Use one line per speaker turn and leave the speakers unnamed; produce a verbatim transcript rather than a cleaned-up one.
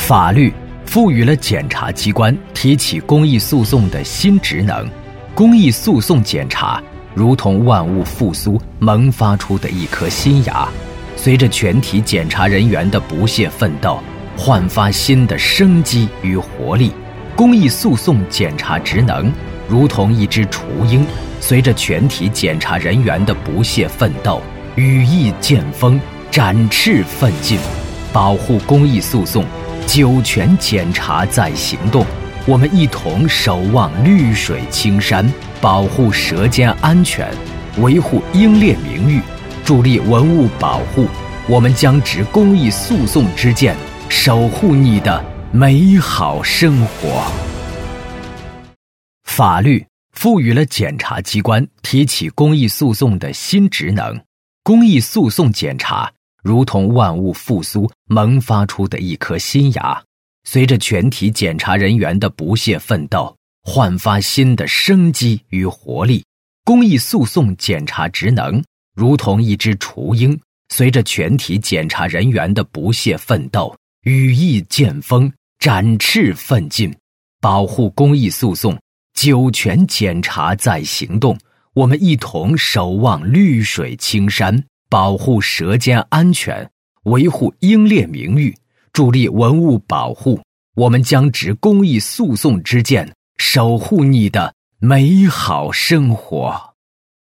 法律赋予了检察机关提起公益诉讼的新职能。公益诉讼检察如同万物复苏萌发出的一颗新芽，随着全体检察人员的不懈奋斗，焕发新的生机与活力。公益诉讼检察职能如同一只雏鹰，随着全体检察人员的不懈奋斗，羽翼渐丰，展翅奋进。保护公益诉讼，九泉检察在行动。我们一同守望绿水青山，保护舌尖安全，维护英烈名誉，助力文物保护。我们将执公益诉讼之剑，守护你的美好生活。法律赋予了检察机关提起公益诉讼的新职能。公益诉讼检察如同万物复苏萌发出的一颗新芽，随着全体检察人员的不懈奋斗，焕发新的生机与活力。公益诉讼检察职能如同一只雏鹰，随着全体检察人员的不懈奋斗，羽翼渐丰，展翅奋进。保护公益诉讼，九泉检察在行动。我们一同守望绿水青山，保护舌尖安全，维护英烈名誉，助力文物保护。我们将执公益诉讼之剑，守护你的美好生活。